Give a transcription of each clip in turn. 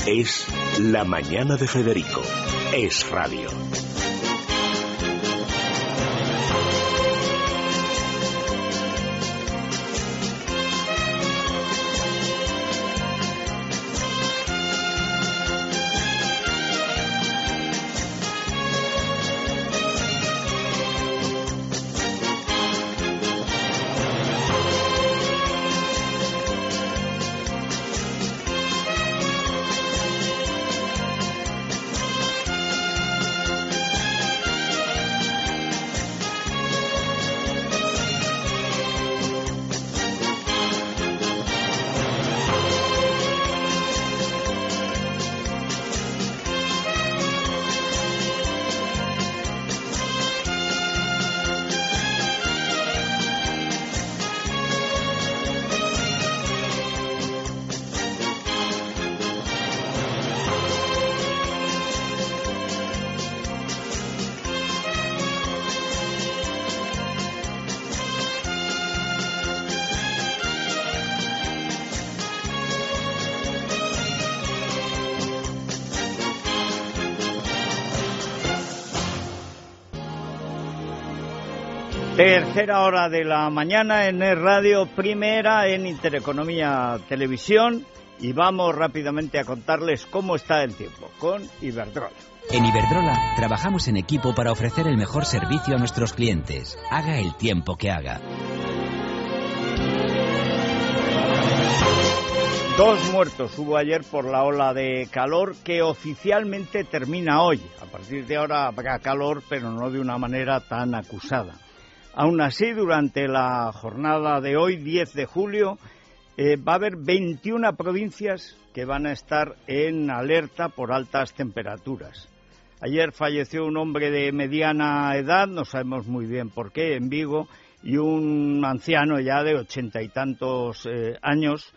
Es La Mañana de Federico. Es radio. Tercera hora de la mañana en el radio, primera en Intereconomía Televisión, y vamos rápidamente a contarles cómo está el tiempo con Iberdrola. En Iberdrola trabajamos en equipo para ofrecer el mejor servicio a nuestros clientes, haga el tiempo que haga. 2 muertos hubo ayer por la ola de calor que oficialmente termina hoy. A partir de ahora habrá calor, pero no de una manera tan acusada. Aún así, durante la jornada de hoy, 10 de julio, va a haber 21 provincias que van a estar en alerta por altas temperaturas. Ayer falleció un hombre de mediana edad, no sabemos muy bien por qué, en Vigo, y un anciano ya de 80 y tantos años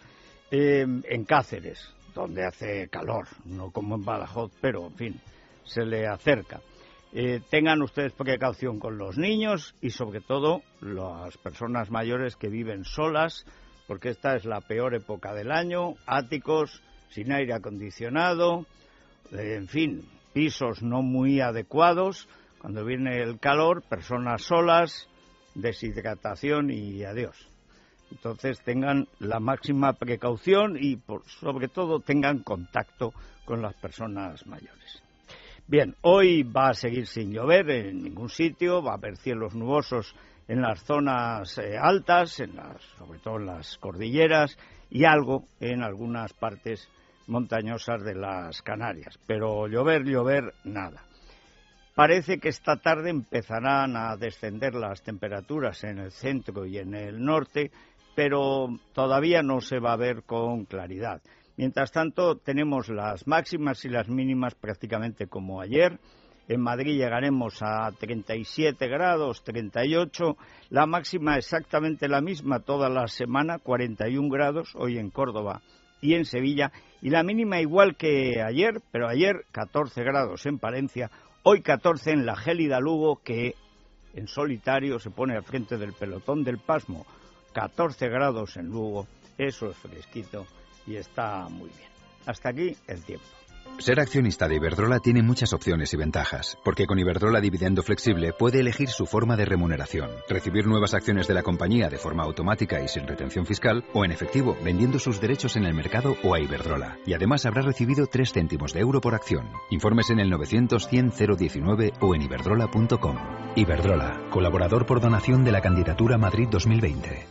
en Cáceres, donde hace calor, no como en Badajoz, pero en fin, se le acerca. Tengan ustedes precaución con los niños y sobre todo las personas mayores que viven solas, porque esta es la peor época del año, áticos sin aire acondicionado, en fin, pisos no muy adecuados, cuando viene el calor, personas solas, deshidratación y adiós. Entonces tengan la máxima precaución y sobre todo tengan contacto con las personas mayores. Bien, hoy va a seguir sin llover en ningún sitio, va a haber cielos nubosos en las zonas altas, sobre todo en las cordilleras, y algo en algunas partes montañosas de las Canarias. Pero llover, nada. Parece que esta tarde empezarán a descender las temperaturas en el centro y en el norte, pero todavía no se va a ver con claridad. Mientras tanto, tenemos las máximas y las mínimas prácticamente como ayer. En Madrid llegaremos a 37 grados, 38. La máxima exactamente la misma toda la semana, 41 grados, hoy en Córdoba y en Sevilla. Y la mínima igual que ayer, pero ayer 14 grados en Palencia, hoy 14 en la gélida Lugo, que en solitario se pone al frente del pelotón del pasmo. 14 grados en Lugo, eso es fresquito. Y está muy bien. Hasta aquí el tiempo. Ser accionista de Iberdrola tiene muchas opciones y ventajas, porque con Iberdrola Dividendo Flexible puede elegir su forma de remuneración, recibir nuevas acciones de la compañía de forma automática y sin retención fiscal, o en efectivo, vendiendo sus derechos en el mercado o a Iberdrola. Y además habrá recibido 3 céntimos de euro por acción. Informes en el 900-100-019 o en iberdrola.com. Iberdrola, colaborador por donación de la candidatura Madrid 2020.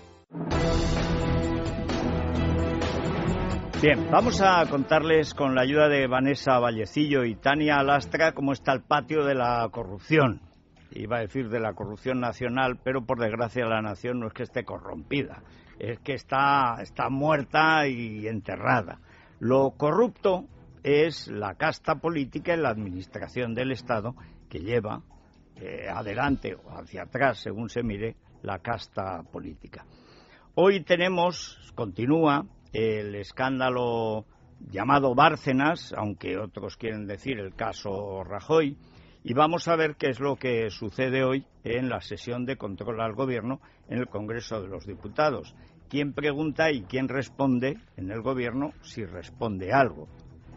Bien, vamos a contarles con la ayuda de Vanessa Vallecillo y Tania Alastra cómo está el patio de la corrupción. Iba a decir de la corrupción nacional, pero por desgracia la nación no es que esté corrompida, es que está muerta y enterrada. Lo corrupto es la casta política en la administración del Estado que lleva adelante o hacia atrás, según se mire, la casta política. Hoy continúa el escándalo llamado Bárcenas, aunque otros quieren decir el caso Rajoy, y vamos a ver qué es lo que sucede hoy en la sesión de control al Gobierno en el Congreso de los Diputados. ¿Quién pregunta y quién responde en el Gobierno si responde algo?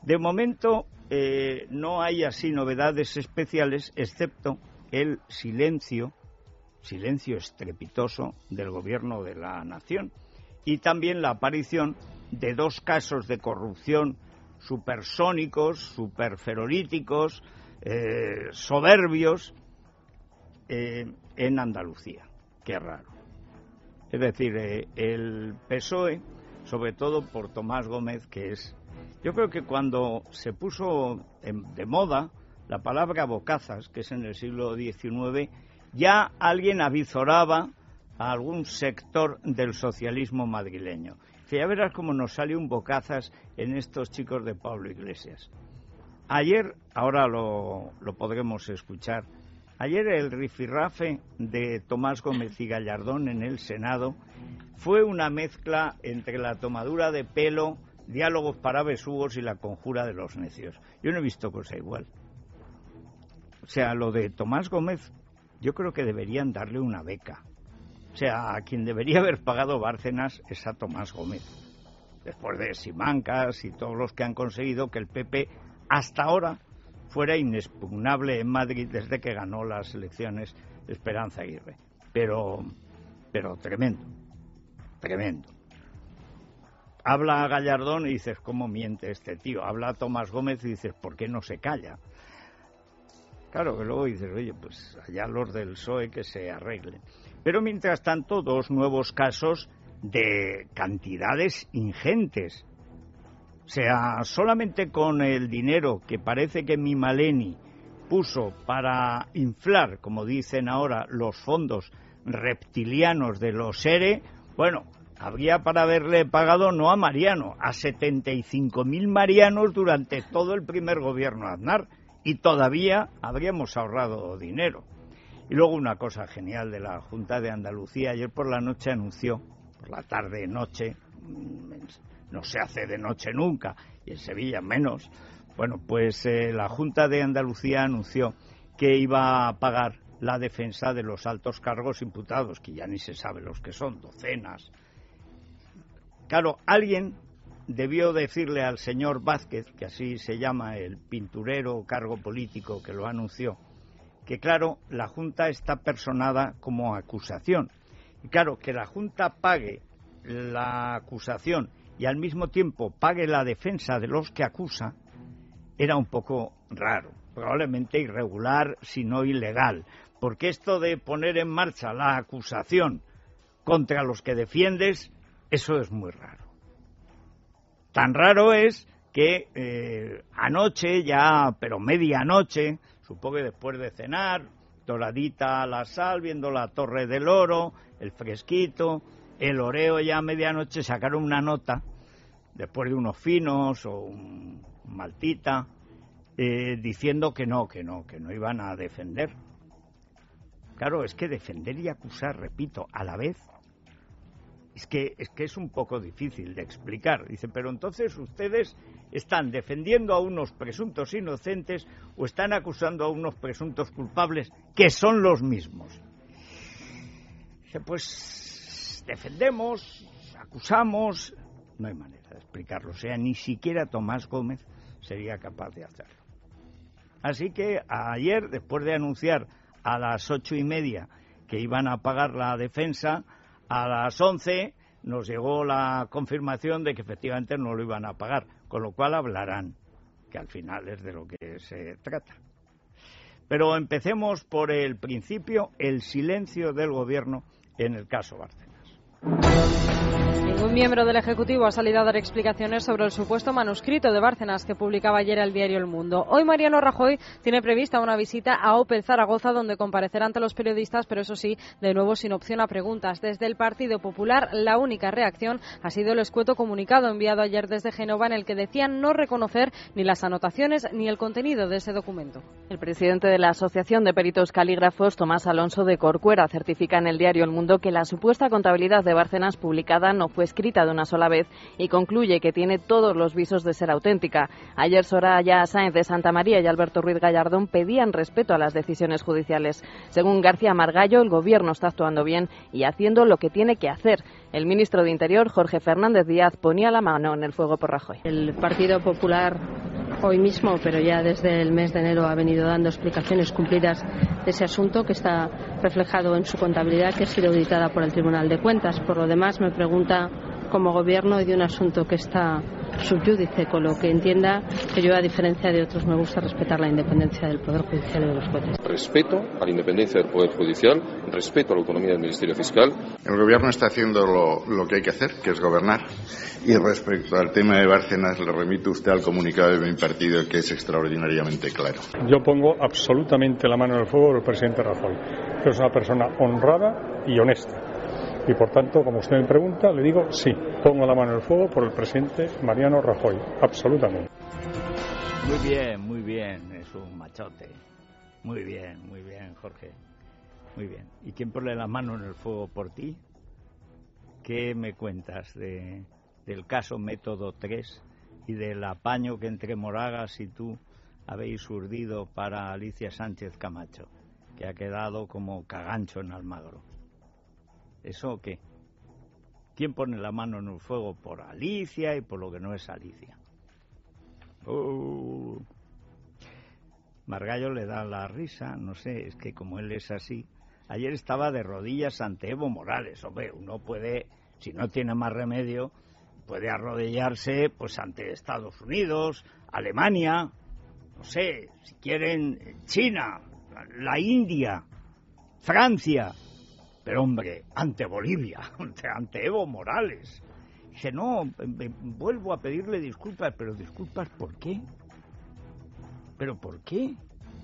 De momento no hay así novedades especiales, excepto el silencio estrepitoso del gobierno de la nación y también la aparición de 2 casos de corrupción supersónicos, superferolíticos, soberbios en Andalucía. Qué raro. Es decir, el PSOE, sobre todo por Tomás Gómez, que es... Yo creo que cuando se puso de moda la palabra bocazas, que es en el siglo XIX, ya alguien avizoraba a algún sector del socialismo madrileño. Ya verás cómo nos sale un bocazas en estos chicos de Pablo Iglesias. Ayer, ahora lo podremos escuchar, ayer el rifirrafe de Tomás Gómez y Gallardón en el Senado fue una mezcla entre la tomadura de pelo, diálogos para besugos y la conjura de los necios. Yo no he visto cosa igual. O sea, lo de Tomás Gómez, yo creo que deberían darle una beca. O sea, a quien debería haber pagado Bárcenas es a Tomás Gómez. Después de Simancas y todos los que han conseguido que el PP hasta ahora fuera inexpugnable en Madrid desde que ganó las elecciones Esperanza Aguirre. Pero tremendo. Habla Gallardón y dices, ¿cómo miente este tío? Habla Tomás Gómez y dices, ¿por qué no se calla? Claro, que luego dices, oye, pues allá los del PSOE que se arreglen. Pero mientras tanto, 2 nuevos casos de cantidades ingentes. O sea, solamente con el dinero que parece que Mimaleni puso para inflar, como dicen ahora, los fondos reptilianos de los ERE, bueno, habría para haberle pagado no a Mariano, a 75.000 marianos durante todo el primer gobierno Aznar, y todavía habríamos ahorrado dinero. Y luego una cosa genial de la Junta de Andalucía, ayer por la noche anunció, por la tarde-noche, no se hace de noche nunca, y en Sevilla menos, bueno, pues la Junta de Andalucía anunció que iba a pagar la defensa de los altos cargos imputados, que ya ni se sabe los que son, docenas. Claro, alguien debió decirle al señor Vázquez, que así se llama el pinturero cargo político que lo anunció, que claro, la Junta está personada como acusación. Y claro, que la Junta pague la acusación y al mismo tiempo pague la defensa de los que acusa, era un poco raro, probablemente irregular, si no ilegal, porque esto de poner en marcha la acusación contra los que defiendes, eso es muy raro. Tan raro es que anoche ya, pero medianoche, supongo que después de cenar, doradita a la sal, viendo la Torre del Oro, el fresquito, el Oreo, ya a medianoche sacaron una nota, después de unos finos o un maltita, diciendo que no iban a defender. Claro, es que defender y acusar, repito, a la vez, es que es un poco difícil de explicar. Dice, pero entonces ustedes están defendiendo a unos presuntos inocentes o están acusando a unos presuntos culpables que son los mismos. Dice, pues defendemos, acusamos, no hay manera de explicarlo. O sea, ni siquiera Tomás Gómez sería capaz de hacerlo. Así que ayer, después de anunciar a las 8:30 que iban a pagar la defensa, a las 11 nos llegó la confirmación de que efectivamente no lo iban a pagar, con lo cual hablarán, que al final es de lo que se trata. Pero empecemos por el principio, el silencio del gobierno en el caso Bárcenas. Ningún miembro del Ejecutivo ha salido a dar explicaciones sobre el supuesto manuscrito de Bárcenas que publicaba ayer el diario El Mundo. Hoy Mariano Rajoy tiene prevista una visita a Opel Zaragoza, donde comparecerá ante los periodistas, pero eso sí, de nuevo sin opción a preguntas. Desde el Partido Popular, la única reacción ha sido el escueto comunicado enviado ayer desde Génova, en el que decían no reconocer ni las anotaciones ni el contenido de ese documento. El presidente de la Asociación de Peritos Calígrafos, Tomás Alonso de Corcuera, certifica en el diario El Mundo que la supuesta contabilidad de Bárcenas publicada no fue escrita de una sola vez y concluye que tiene todos los visos de ser auténtica. Ayer Soraya Sáenz de Santamaría y Alberto Ruiz Gallardón pedían respeto a las decisiones judiciales. Según García Margallo, el Gobierno está actuando bien y haciendo lo que tiene que hacer. El ministro de Interior, Jorge Fernández Díaz, ponía la mano en el fuego por Rajoy. El Partido Popular hoy mismo, pero ya desde el mes de enero ha venido dando explicaciones cumplidas de ese asunto, que está reflejado en su contabilidad, que ha sido auditada por el Tribunal de Cuentas. Por lo demás, me pregunta como Gobierno y de un asunto que está subyúdice, con lo que entienda que yo, a diferencia de otros, me gusta respetar la independencia del Poder Judicial y de los jueces. Respeto a la independencia del Poder Judicial, respeto a la autonomía del Ministerio Fiscal. El Gobierno está haciendo lo que hay que hacer, que es gobernar. Y respecto al tema de Bárcenas, le remito usted al comunicado de mi partido, que es extraordinariamente claro. Yo pongo absolutamente la mano en el fuego por el presidente Rajoy, que es una persona honrada y honesta. Y por tanto, como usted me pregunta, le digo sí, pongo la mano en el fuego por el presidente Mariano Rajoy, absolutamente. Muy bien, es un machote. Muy bien, Jorge. Muy bien. ¿Y quién pone la mano en el fuego por ti? ¿Qué me cuentas del caso Método 3 y del apaño que entre Moragas y tú habéis urdido para Alicia Sánchez Camacho, que ha quedado como cagancho en Almagro? ¿Eso qué? ¿Quién pone la mano en el fuego por Alicia y por lo que no es Alicia? Margallo le da la risa, no sé, es que como él es así. Ayer estaba de rodillas ante Evo Morales. Hombre, uno puede, si no tiene más remedio, puede arrodillarse pues ante Estados Unidos, Alemania, no sé, si quieren China, la India, Francia. Pero hombre, ante Bolivia, ante Evo Morales. Dice, no, vuelvo a pedirle disculpas, pero disculpas ¿por qué? ¿Pero por qué?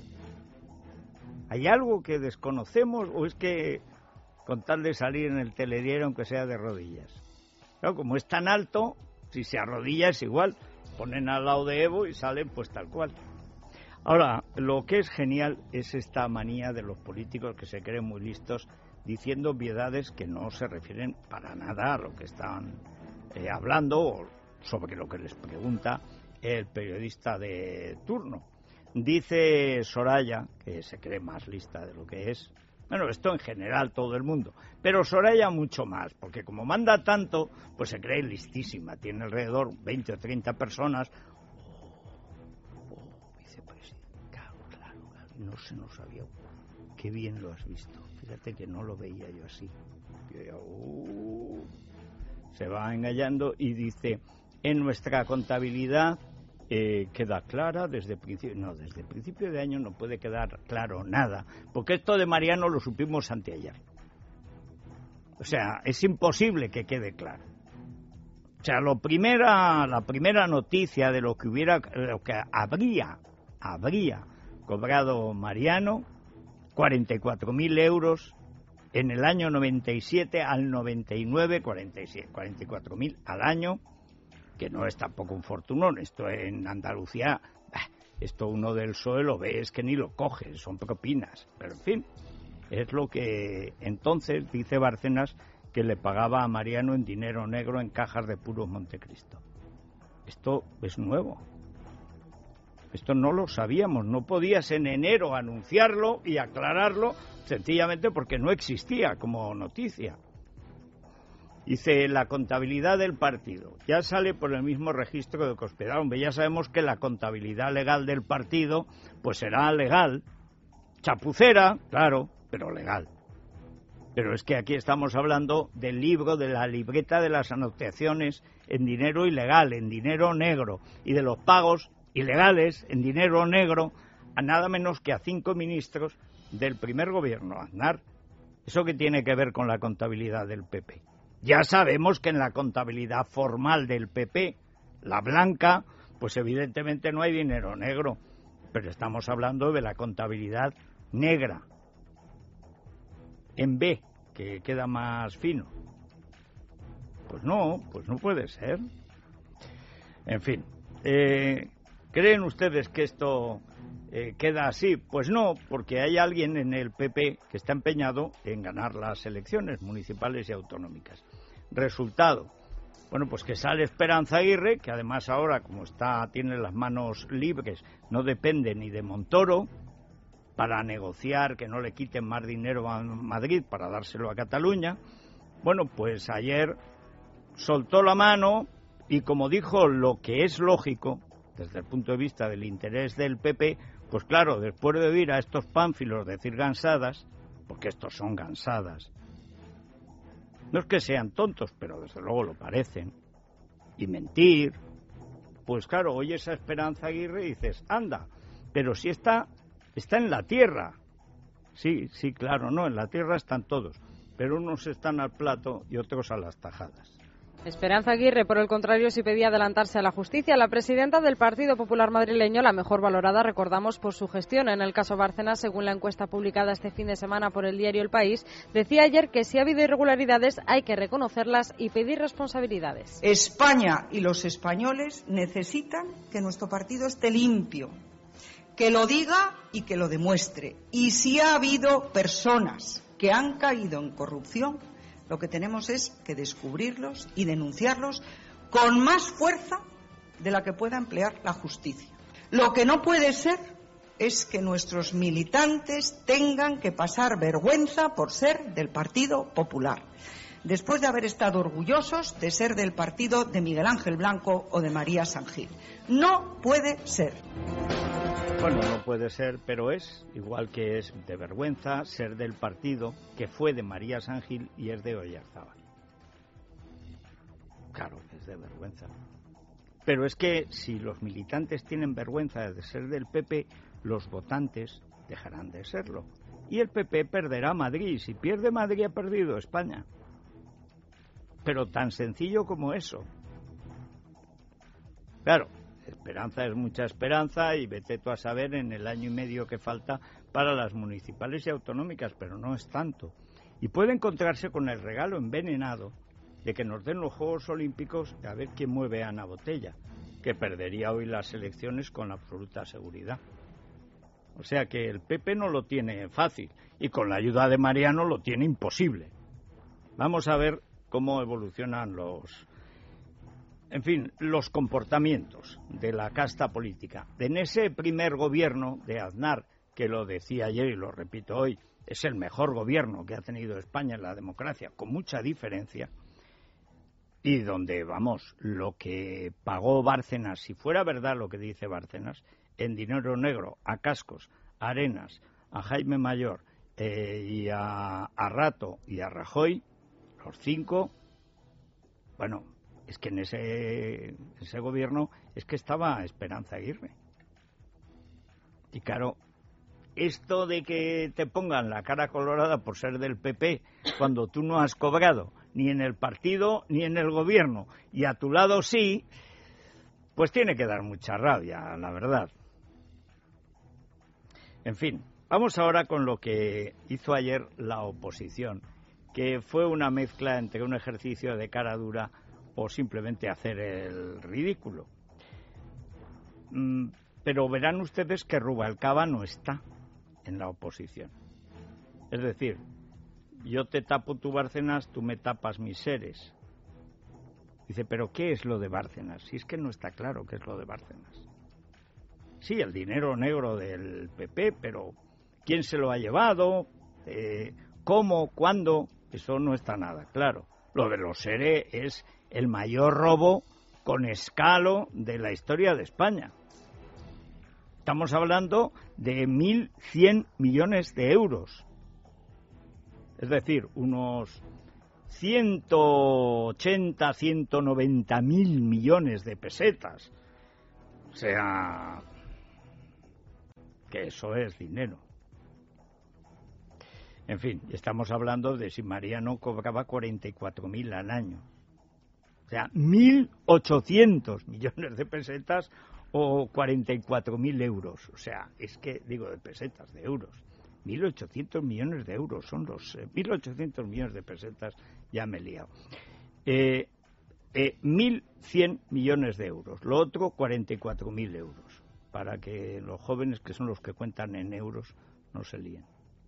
¿Hay algo que desconocemos o es que con tal de salir en el telediario, aunque sea de rodillas? Claro, como es tan alto, si se arrodilla es igual, ponen al lado de Evo y salen pues tal cual. Ahora, lo que es genial es esta manía de los políticos que se creen muy listos, diciendo obviedades que no se refieren para nada a lo que están hablando o sobre lo que les pregunta el periodista de turno. Dice Soraya, que se cree más lista de lo que es, bueno, esto en general todo el mundo, pero Soraya mucho más, porque como manda tanto, pues se cree listísima, tiene alrededor 20 o 30 personas. Vicepresidente, claro, no se nos había ocurrido. Qué bien lo has visto. Fíjate que no lo veía yo así. Se va engañando y dice, en nuestra contabilidad queda clara desde principio de año no puede quedar claro nada, porque esto de Mariano lo supimos anteayer. O sea, es imposible que quede claro. O sea, la primera noticia de lo que habría cobrado Mariano, 44.000 euros en el año 97 al 99, 44.000 al año, que no es tampoco un fortunón. Esto en Andalucía, esto uno del PSOE lo ve, es que ni lo coge, son propinas. Pero en fin, es lo que entonces dice Bárcenas que le pagaba a Mariano en dinero negro en cajas de puros Montecristo. Esto es nuevo. Esto no lo sabíamos, no podías en enero anunciarlo y aclararlo sencillamente porque no existía como noticia. Dice, la contabilidad del partido ya sale por el mismo registro de Cospedal. Hombre, ya sabemos que la contabilidad legal del partido pues será legal, chapucera, claro, pero legal. Pero es que aquí estamos hablando del libro, de la libreta de las anotaciones en dinero ilegal, en dinero negro, y de los pagos ilegales en dinero negro a nada menos que a 5 ministros del primer gobierno, Aznar. ¿Eso qué tiene que ver con la contabilidad del PP? Ya sabemos que en la contabilidad formal del PP, la blanca, pues evidentemente no hay dinero negro, pero estamos hablando de la contabilidad negra, en B, que queda más fino. Pues no puede ser. En fin, ¿creen ustedes que esto queda así? Pues no, porque hay alguien en el PP que está empeñado en ganar las elecciones municipales y autonómicas. Resultado, bueno, pues que sale Esperanza Aguirre, que además ahora, como tiene las manos libres, no depende ni de Montoro, para negociar que no le quiten más dinero a Madrid para dárselo a Cataluña. Bueno, pues ayer soltó la mano y, como dijo lo que es lógico, desde el punto de vista del interés del PP, pues claro, después de oír a estos pánfilos decir gansadas, porque estos son gansadas, no es que sean tontos, pero desde luego lo parecen, y mentir, pues claro, oyes a Esperanza Aguirre y dices, anda, pero si está en la tierra. Sí, claro, no, en la tierra están todos, pero unos están al plato y otros a las tajadas. Esperanza Aguirre, por el contrario, sí pedía adelantarse a la justicia. La presidenta del Partido Popular madrileño, la mejor valorada, recordamos, por su gestión en el caso Bárcenas, según la encuesta publicada este fin de semana por el diario El País, decía ayer que si ha habido irregularidades hay que reconocerlas y pedir responsabilidades. España y los españoles necesitan que nuestro partido esté limpio, que lo diga y que lo demuestre. Y si ha habido personas que han caído en corrupción, lo que tenemos es que descubrirlos y denunciarlos con más fuerza de la que pueda emplear la justicia. Lo que no puede ser es que nuestros militantes tengan que pasar vergüenza por ser del Partido Popular, después de haber estado orgullosos de ser del partido de Miguel Ángel Blanco o de María San Gil. No puede ser. Bueno, no puede ser, pero es igual que es de vergüenza ser del partido que fue de María San Gil y es de Oyarzábal. Claro, es de vergüenza. Pero es que si los militantes tienen vergüenza de ser del PP, los votantes dejarán de serlo. Y el PP perderá Madrid. Si pierde Madrid, ha perdido España. Pero tan sencillo como eso. Claro. Esperanza es mucha esperanza y vete tú a saber en el año y medio que falta para las municipales y autonómicas, pero no es tanto. Y puede encontrarse con el regalo envenenado de que nos den los Juegos Olímpicos a ver quién mueve a Ana Botella, que perdería hoy las elecciones con absoluta seguridad. O sea que el PP no lo tiene fácil y con la ayuda de Mariano lo tiene imposible. Vamos a ver cómo evolucionan los comportamientos de la casta política. En ese primer gobierno de Aznar, que lo decía ayer y lo repito hoy, es el mejor gobierno que ha tenido España en la democracia, con mucha diferencia, y donde, vamos, lo que pagó Bárcenas, si fuera verdad lo que dice Bárcenas, en dinero negro, a Cascos, a Arenas, a Jaime Mayor y a Rato y a Rajoy, los 5, bueno, es que en ese gobierno es que estaba Esperanza Aguirre. Y claro, esto de que te pongan la cara colorada por ser del PP cuando tú no has cobrado ni en el partido ni en el gobierno y a tu lado sí, pues tiene que dar mucha rabia, la verdad. En fin, vamos ahora con lo que hizo ayer la oposición, que fue una mezcla entre un ejercicio de cara dura o simplemente hacer el ridículo. Pero verán ustedes que Rubalcaba no está en la oposición. Es decir, yo te tapo tu Bárcenas, tú me tapas mis seres. Dice, ¿pero qué es lo de Bárcenas? Si es que no está claro qué es lo de Bárcenas. Sí, el dinero negro del PP, pero ¿quién se lo ha llevado? ¿Cómo? ¿Cuándo? Eso no está nada claro. Lo de los seres es el mayor robo con escalo de la historia de España. Estamos hablando de 1.100 millones de euros. Es decir, unos 180, 190 mil millones de pesetas. O sea, que eso es dinero. En fin, estamos hablando de si Mariano cobraba 44.000 al año. O sea, 1.800 millones de pesetas o 44.000 euros. O sea, es que, digo, de pesetas, de euros. 1.800 millones de euros son los... 1.800 millones de pesetas, ya me he liado. 1.100 millones de euros. Lo otro, 44.000 euros. Para que los jóvenes, que son los que cuentan en euros, no se líen.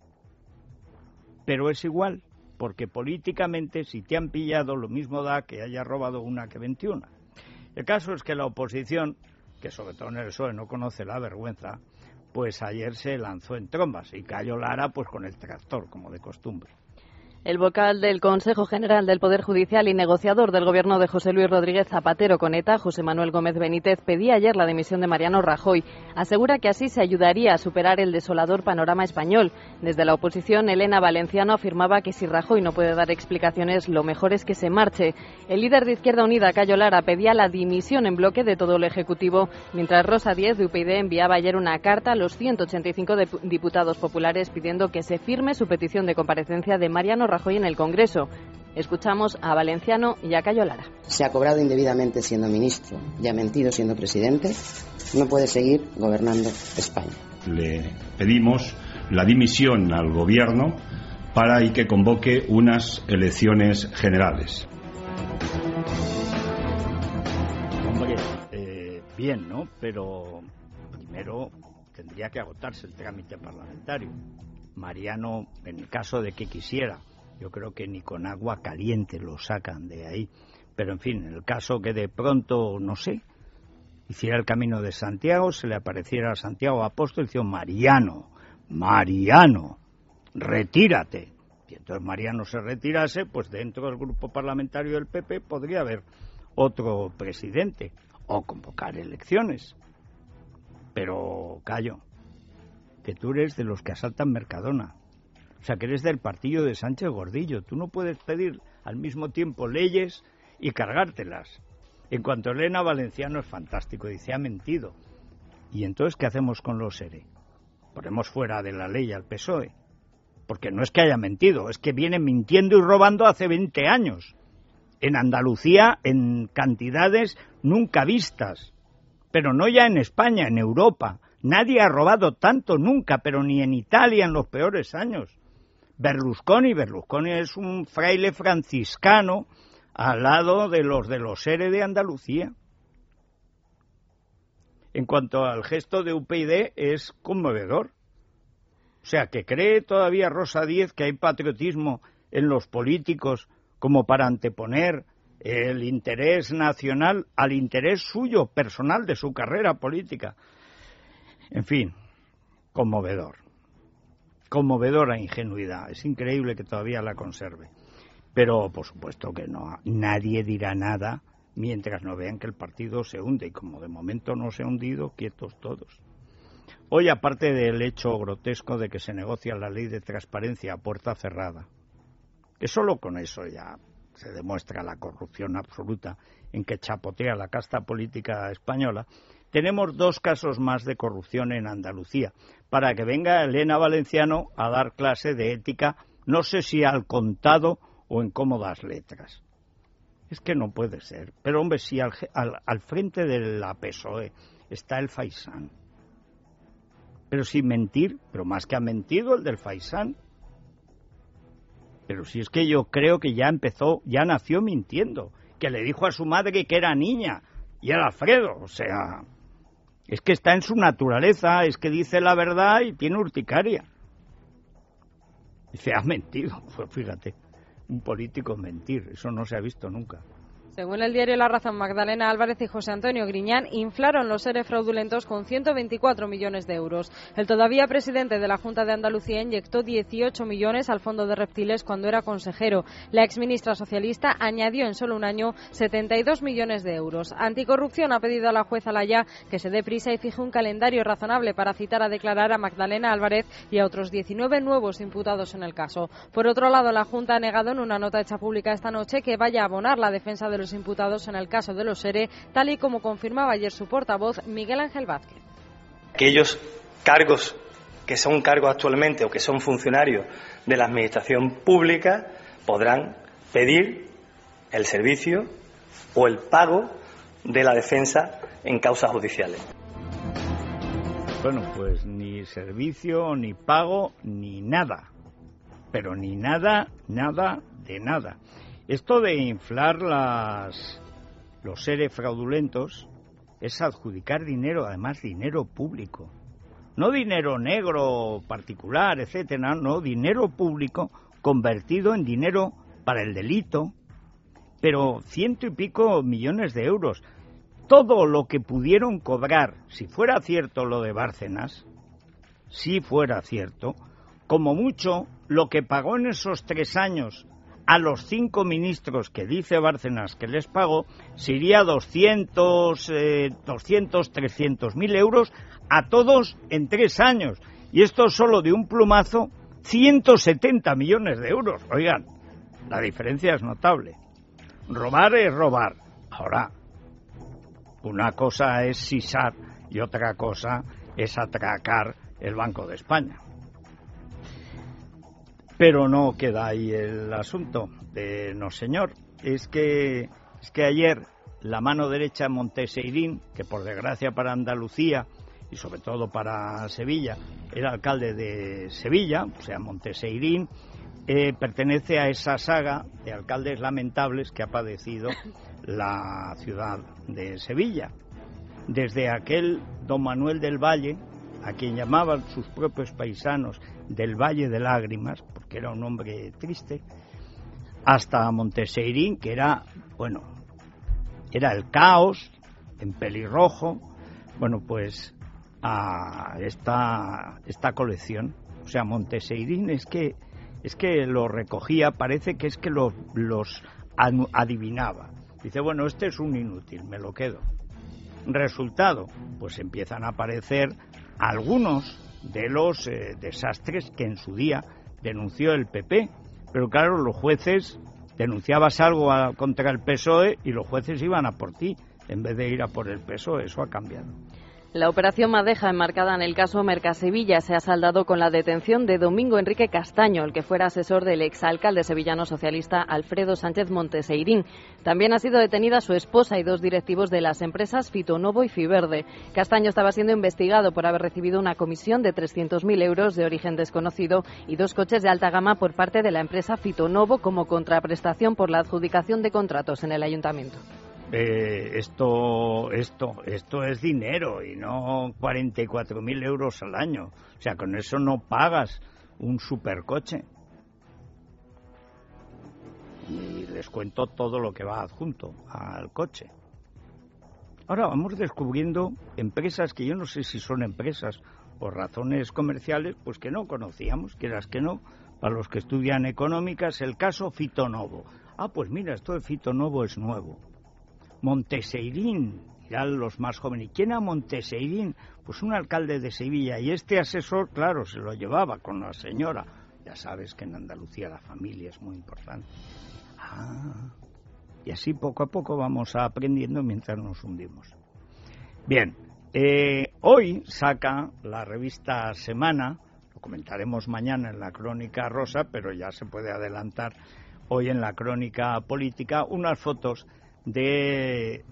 Pero es igual, porque políticamente, si te han pillado, lo mismo da que haya robado una que 21. El caso es que la oposición, que sobre todo en el PSOE no conoce la vergüenza, pues ayer se lanzó en trombas y cayó Lara pues con el tractor, como de costumbre. El vocal del Consejo General del Poder Judicial y negociador del gobierno de José Luis Rodríguez Zapatero con ETA, José Manuel Gómez Benítez, pedía ayer la dimisión de Mariano Rajoy. Asegura que así se ayudaría a superar el desolador panorama español. Desde la oposición, Elena Valenciano afirmaba que si Rajoy no puede dar explicaciones, lo mejor es que se marche. El líder de Izquierda Unida, Cayo Lara, pedía la dimisión en bloque de todo el Ejecutivo, mientras Rosa Díez de UPyD enviaba ayer una carta a los 185 diputados populares pidiendo que se firme su petición de comparecencia de Mariano Rajoy en el Congreso. Escuchamos a Valenciano y a Cayo Lara. Se ha cobrado indebidamente siendo ministro y ha mentido siendo presidente. No puede seguir gobernando España. Le pedimos la dimisión al gobierno para que convoque unas elecciones generales. Hombre, bien, ¿no? Pero primero tendría que agotarse el trámite parlamentario. Mariano, en el caso de que quisiera, yo creo que ni con agua caliente lo sacan de ahí. Pero en fin, en el caso que de pronto, no sé, hiciera el Camino de Santiago, se le apareciera a Santiago Apóstol y decía: Mariano, retírate. Y entonces Mariano se retirase, pues dentro del grupo parlamentario del PP podría haber otro presidente o convocar elecciones. Pero, Cayo, que tú eres de los que asaltan Mercadona. O sea, que eres del partido de Sánchez Gordillo. Tú no puedes pedir al mismo tiempo leyes y cargártelas. En cuanto a Elena Valenciano, es fantástico, dice: ha mentido. ¿Y entonces qué hacemos con los ERE? Ponemos fuera de la ley al PSOE. Porque no es que haya mentido, es que viene mintiendo y robando hace 20 años. En Andalucía, en cantidades nunca vistas. Pero no ya en España, en Europa. Nadie ha robado tanto nunca, pero ni en Italia en los peores años. Berlusconi es un fraile franciscano al lado de los ERE de Andalucía. En cuanto al gesto de UPyD, es conmovedor. O sea, que cree todavía Rosa Díez que hay patriotismo en los políticos como para anteponer el interés nacional al interés suyo, personal, de su carrera política. En fin, conmovedor. Conmovedora ingenuidad. Es increíble que todavía la conserve. Pero, por supuesto que no. Nadie dirá nada mientras no vean que el partido se hunde. Y como de momento no se ha hundido, quietos todos. Hoy, aparte del hecho grotesco de que se negocia la ley de transparencia a puerta cerrada, que solo con eso ya se demuestra la corrupción absoluta en que chapotea la casta política española, tenemos 2 casos más de corrupción en Andalucía, para que venga Elena Valenciano a dar clase de ética, no sé si al contado o en cómodas letras. Es que no puede ser. Pero, hombre, si al frente de la PSOE está el Faisán. Pero sin mentir, pero más que ha mentido el del Faisán. Pero si es que yo creo que ya nació mintiendo, que le dijo a su madre que era niña, y era Alfredo, o sea, es que está en su naturaleza, es que dice la verdad y tiene urticaria. Dice: ha mentido. Pues fíjate, un político mentir, eso no se ha visto nunca. Según el diario La Razón, Magdalena Álvarez y José Antonio Griñán inflaron los ERE fraudulentos con 124 millones de euros. El todavía presidente de la Junta de Andalucía inyectó 18 millones al Fondo de Reptiles cuando era consejero. La exministra socialista añadió en solo un año 72 millones de euros. Anticorrupción ha pedido a la jueza Laya que se dé prisa y fije un calendario razonable para citar a declarar a Magdalena Álvarez y a otros 19 nuevos imputados en el caso. Por otro lado, la Junta ha negado en una nota hecha pública esta noche que vaya a abonar la defensa de los imputados en el caso de los ERE, tal y como confirmaba ayer su portavoz, Miguel Ángel Vázquez. Aquellos cargos que son cargos actualmente o que son funcionarios de la administración pública podrán pedir el servicio o el pago de la defensa en causas judiciales. Bueno, pues ni servicio, ni pago, ni nada. Pero ni nada, nada de nada. Esto de inflar los ERE fraudulentos es adjudicar dinero, además dinero público. No dinero negro particular, etcétera, no, dinero público convertido en dinero para el delito, pero 100 y pico millones de euros. Todo lo que pudieron cobrar, si fuera cierto lo de Bárcenas, si fuera cierto, como mucho, lo que pagó en esos 3 años a los 5 ministros que dice Bárcenas que les pagó, sería 200, 300.000 euros a todos en 3 años. Y esto solo de un plumazo, 170 millones de euros. Oigan, la diferencia es notable. Robar es robar. Ahora, una cosa es sisar y otra cosa es atracar el Banco de España. Pero no queda ahí el asunto. No, señor. Es que ayer la mano derecha de Monteseirín, que por desgracia para Andalucía y sobre todo para Sevilla, era alcalde de Sevilla, o sea, Monteseirín, pertenece a esa saga de alcaldes lamentables que ha padecido la ciudad de Sevilla. Desde aquel don Manuel del Valle, a quien llamaban sus propios paisanos del Valle de Lágrimas, porque era un hombre triste, hasta Monteseirín, que era, bueno, era el caos, en pelirrojo, bueno, pues a esta colección. O sea, Monteseirín es que lo recogía, parece que es que los adivinaba. Dice, bueno, este es un inútil, me lo quedo. Resultado, pues empiezan a aparecer algunos de los desastres que en su día denunció el PP. Pero claro, los jueces, denunciabas algo contra el PSOE y los jueces iban a por ti, en vez de ir a por el PSOE. Eso ha cambiado. La operación Madeja, enmarcada en el caso Mercasevilla, se ha saldado con la detención de Domingo Enrique Castaño, el que fuera asesor del exalcalde sevillano socialista Alfredo Sánchez Monteseirín. También ha sido detenida su esposa y 2 directivos de las empresas Fitonovo y Fiverde. Castaño estaba siendo investigado por haber recibido una comisión de 300.000 euros de origen desconocido y 2 coches de alta gama por parte de la empresa Fitonovo como contraprestación por la adjudicación de contratos en el ayuntamiento. Esto es dinero y no 44.000 euros al año. O sea, con eso no pagas un supercoche. Y les cuento todo lo que va adjunto al coche. Ahora vamos descubriendo empresas que yo no sé si son empresas por razones comerciales, pues que no conocíamos, quieras que no, para los que estudian económicas, el caso Fitonovo. Ah, pues mira, esto de Fitonovo es nuevo. Monteseirín, dirán los más jóvenes. ¿Quién era Monteseirín? Pues un alcalde de Sevilla. Y este asesor, claro, se lo llevaba con la señora. Ya sabes que en Andalucía la familia es muy importante. Y así poco a poco vamos aprendiendo mientras nos hundimos. Bien, hoy saca la revista Semana, lo comentaremos mañana en la Crónica Rosa, pero ya se puede adelantar hoy en la Crónica Política, unas fotos de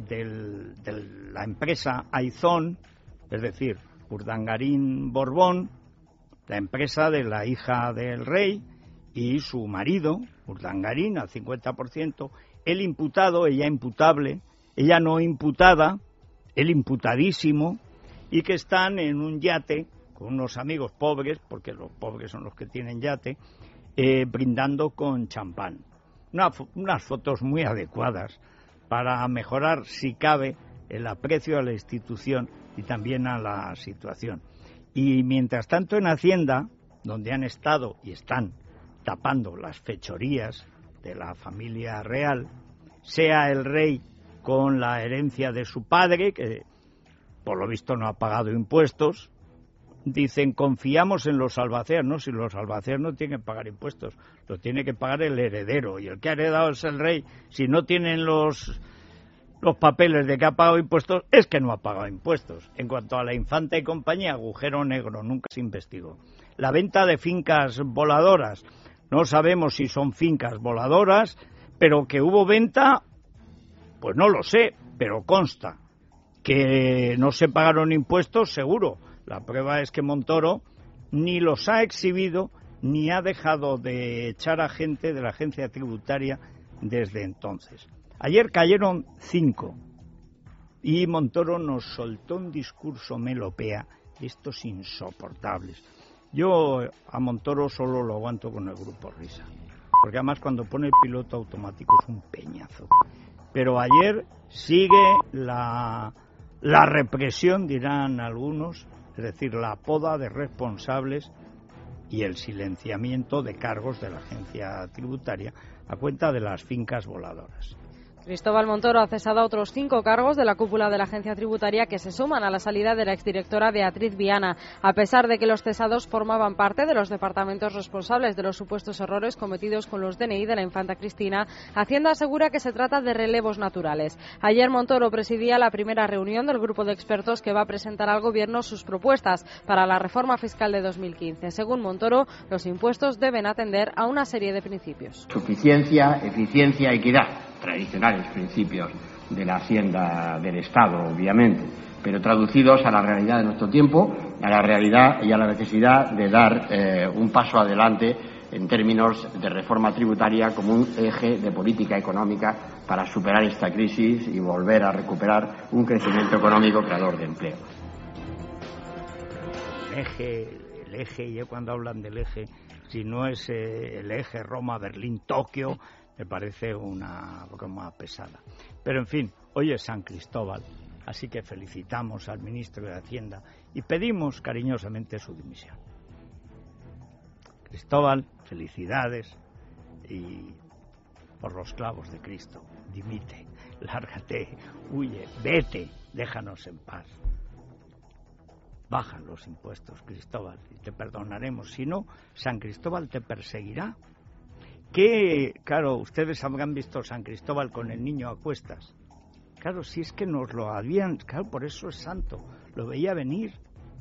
la empresa Aizón, es decir, Urdangarín Borbón, la empresa de la hija del rey y su marido, Urdangarín, al 50%, el imputado, ella imputable, ella no imputada, el imputadísimo, y que están en un yate con unos amigos pobres, porque los pobres son los que tienen yate, brindando con champán. Unas fotos muy adecuadas para mejorar, si cabe, el aprecio a la institución y también a la situación. Y mientras tanto en Hacienda, donde han estado y están tapando las fechorías de la familia real, sea el rey con la herencia de su padre, que por lo visto no ha pagado impuestos, dicen, confiamos en los albaceas. No, si los albaceas no tienen que pagar impuestos, lo tiene que pagar el heredero, y el que ha heredado es el rey. Si no tienen los papeles de que ha pagado impuestos, es que no ha pagado impuestos. En cuanto a la infanta y compañía, agujero negro, nunca se investigó. La venta de fincas voladoras, no sabemos si son fincas voladoras, pero que hubo venta, pues no lo sé, pero consta. Que no se pagaron impuestos, seguro. La prueba es que Montoro ni los ha exhibido ni ha dejado de echar a gente de la agencia tributaria desde entonces. Ayer cayeron 5 y Montoro nos soltó un discurso melopea de estos insoportables. Yo a Montoro solo lo aguanto con el Grupo Risa, porque además cuando pone el piloto automático es un peñazo. Pero ayer sigue la represión, dirán algunos, es decir, la poda de responsables y el silenciamiento de cargos de la agencia tributaria a cuenta de las fincas voladoras. Cristóbal Montoro ha cesado a otros 5 cargos de la cúpula de la agencia tributaria que se suman a la salida de la exdirectora Beatriz Viana. A pesar de que los cesados formaban parte de los departamentos responsables de los supuestos errores cometidos con los DNI de la infanta Cristina, Hacienda asegura que se trata de relevos naturales. Ayer Montoro presidía la primera reunión del grupo de expertos que va a presentar al Gobierno sus propuestas para la reforma fiscal de 2015. Según Montoro, los impuestos deben atender a una serie de principios. Suficiencia, eficiencia, equidad. Tradicionales principios de la Hacienda del Estado, obviamente, pero traducidos a la realidad de nuestro tiempo, a la realidad y a la necesidad de dar un paso adelante en términos de reforma tributaria como un eje de política económica para superar esta crisis y volver a recuperar un crecimiento económico creador de empleo. El eje, ya cuando hablan del eje, si no es el eje Roma-Berlín-Tokio, me parece una broma pesada. Pero en fin, hoy es San Cristóbal, así que felicitamos al ministro de Hacienda y pedimos cariñosamente su dimisión. Cristóbal, felicidades y por los clavos de Cristo, dimite, lárgate, huye, vete, déjanos en paz. Bajan los impuestos, Cristóbal, y te perdonaremos. Si no, San Cristóbal te perseguirá. Que, claro, ustedes habrán visto San Cristóbal con el niño a cuestas. Claro, si es que nos lo habían... Claro, por eso es santo, lo veía venir.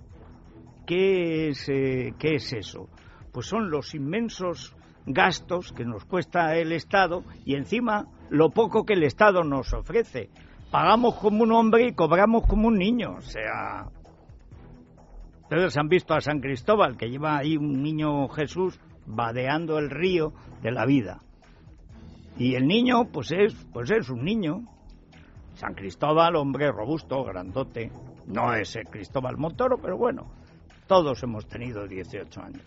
¿Qué es eso? Pues son los inmensos gastos que nos cuesta el Estado y encima lo poco que el Estado nos ofrece. Pagamos como un hombre y cobramos como un niño, o sea... Ustedes han visto a San Cristóbal, que lleva ahí un niño Jesús vadeando el río de la vida. Y el niño, pues es un niño. San Cristóbal, hombre robusto, grandote. No es el Cristóbal Montoro, pero bueno, todos hemos tenido 18 años.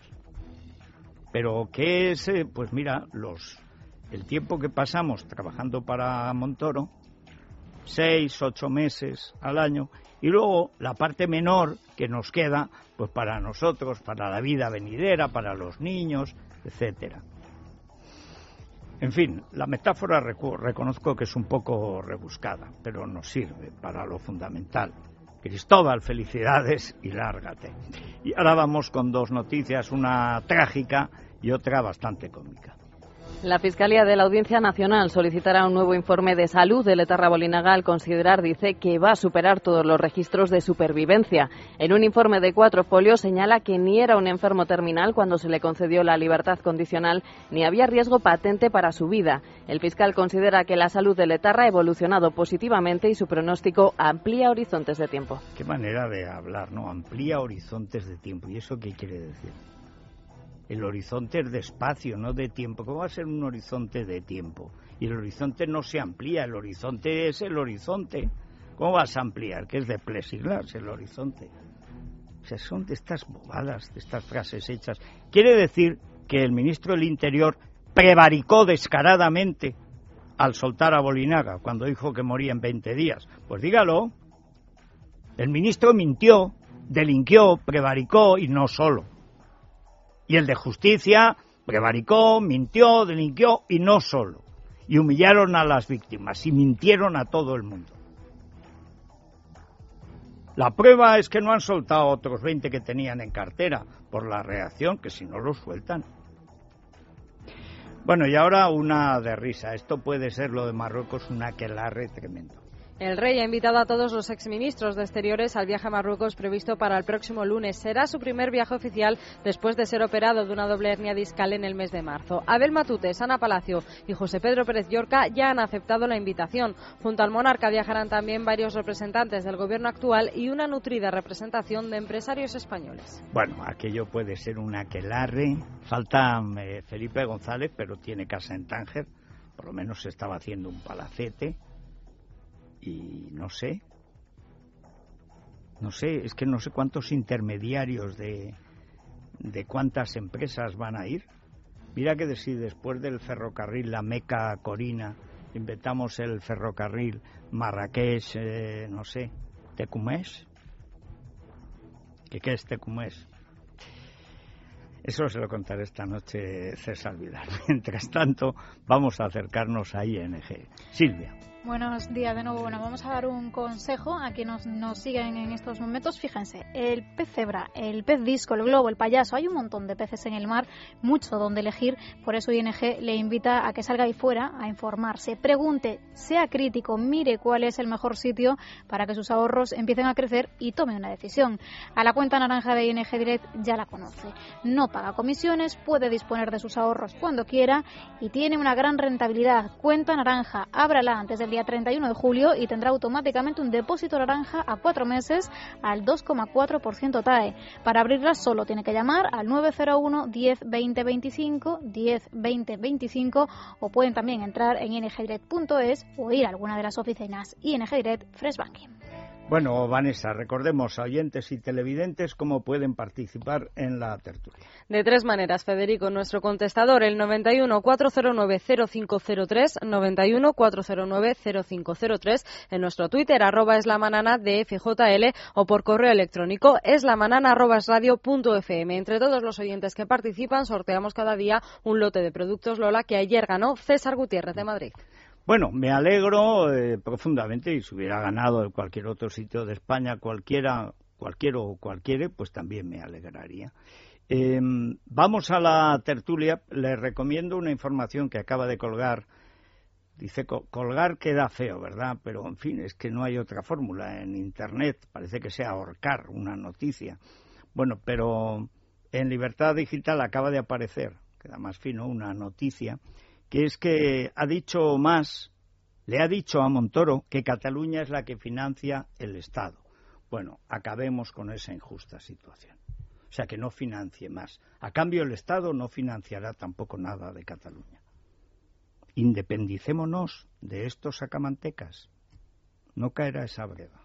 Pero ¿qué es? Pues mira, el tiempo que pasamos trabajando para Montoro, 6, 8 meses al año, y luego la parte menor que nos queda, pues para nosotros, para la vida venidera, para los niños, etcétera. En fin, la metáfora reconozco que es un poco rebuscada, pero nos sirve para lo fundamental. Cristóbal, felicidades y lárgate. Y ahora vamos con 2 noticias, una trágica y otra bastante cómica. La Fiscalía de la Audiencia Nacional solicitará un nuevo informe de salud de Letarra Bolinaga al considerar, dice, que va a superar todos los registros de supervivencia. En un informe de 4 folios señala que ni era un enfermo terminal cuando se le concedió la libertad condicional, ni había riesgo patente para su vida. El fiscal considera que la salud de Letarra ha evolucionado positivamente y su pronóstico amplía horizontes de tiempo. Qué manera de hablar, ¿no? Amplía horizontes de tiempo. ¿Y eso qué quiere decir? El horizonte es de espacio, no de tiempo. ¿Cómo va a ser un horizonte de tiempo? Y el horizonte no se amplía, el horizonte es el horizonte. ¿Cómo vas a ampliar? Que es de plexiglas el horizonte. O sea, son de estas bobadas, de estas frases hechas. Quiere decir que el ministro del Interior prevaricó descaradamente al soltar a Bolinaga cuando dijo que moría en 20 días. Pues dígalo. El ministro mintió, delinquió, prevaricó y no solo. Y el de Justicia prevaricó, mintió, delinquió y no solo. Y humillaron a las víctimas y mintieron a todo el mundo. La prueba es que no han soltado a otros 20 que tenían en cartera por la reacción, que si no los sueltan. Bueno, y ahora una de risa. Esto puede ser lo de Marruecos, un aquelarre tremendo. El rey ha invitado a todos los exministros de Exteriores al viaje a Marruecos previsto para el próximo lunes. Será su primer viaje oficial después de ser operado de una doble hernia discal en el mes de marzo. Abel Matute, Sana Palacio y José Pedro Pérez Llorca ya han aceptado la invitación. Junto al monarca viajarán también varios representantes del gobierno actual y una nutrida representación de empresarios españoles. Bueno, aquello puede ser un aquelarre. Falta Felipe González, pero tiene casa en Tánger. Por lo menos se estaba haciendo un palacete. Y no sé, es que no sé cuántos intermediarios de cuántas empresas van a ir. Mira que si después del ferrocarril La Meca-Corina inventamos el ferrocarril Marrakech, Tecumés. ¿Qué es Tecumés? Eso se lo contaré esta noche César Vidal. Mientras tanto, vamos a acercarnos a ING. Silvia. Buenos días de nuevo. Bueno, vamos a dar un consejo a quienes nos siguen en estos momentos. Fíjense, el pez cebra, el pez disco, el globo, el payaso, hay un montón de peces en el mar, mucho donde elegir. Por eso ING le invita a que salga ahí fuera a informarse, pregunte, sea crítico, mire cuál es el mejor sitio para que sus ahorros empiecen a crecer y tome una decisión. A la cuenta naranja de ING Direct ya la conoce. No paga comisiones, puede disponer de sus ahorros cuando quiera y tiene una gran rentabilidad. Cuenta naranja, ábrala antes del día 31 de julio y tendrá automáticamente un depósito naranja a 4 meses al 2,4% TAE. Para abrirla solo tiene que llamar al 901 10 20 25, 10 20 25 o pueden también entrar en ingdirect.es o ir a alguna de las oficinas ING Direct Fresh Banking. Bueno, Vanessa, recordemos a oyentes y televidentes cómo pueden participar en la tertulia. De 3 maneras, Federico. Nuestro contestador, el 91 409 0503, 91 409 0503, en nuestro Twitter, @eslamanana de FJL, o por correo electrónico, eslamanana@esradio.fm. Entre todos los oyentes que participan, sorteamos cada día un lote de productos Lola que ayer ganó César Gutiérrez de Madrid. Bueno, me alegro profundamente, y si hubiera ganado en cualquier otro sitio de España, cualquiera, pues también me alegraría. Vamos a la tertulia. Les recomiendo una información que acaba de colgar. Dice, colgar queda feo, ¿verdad? Pero, en fin, es que no hay otra fórmula en Internet. Parece que sea ahorcar una noticia. Bueno, pero en Libertad Digital acaba de aparecer, queda más fino, una noticia que es que le ha dicho a Montoro que Cataluña es la que financia el Estado. Bueno, acabemos con esa injusta situación. O sea, que no financie más. A cambio, el Estado no financiará tampoco nada de Cataluña. Independicémonos de estos sacamantecas. No caerá esa breva.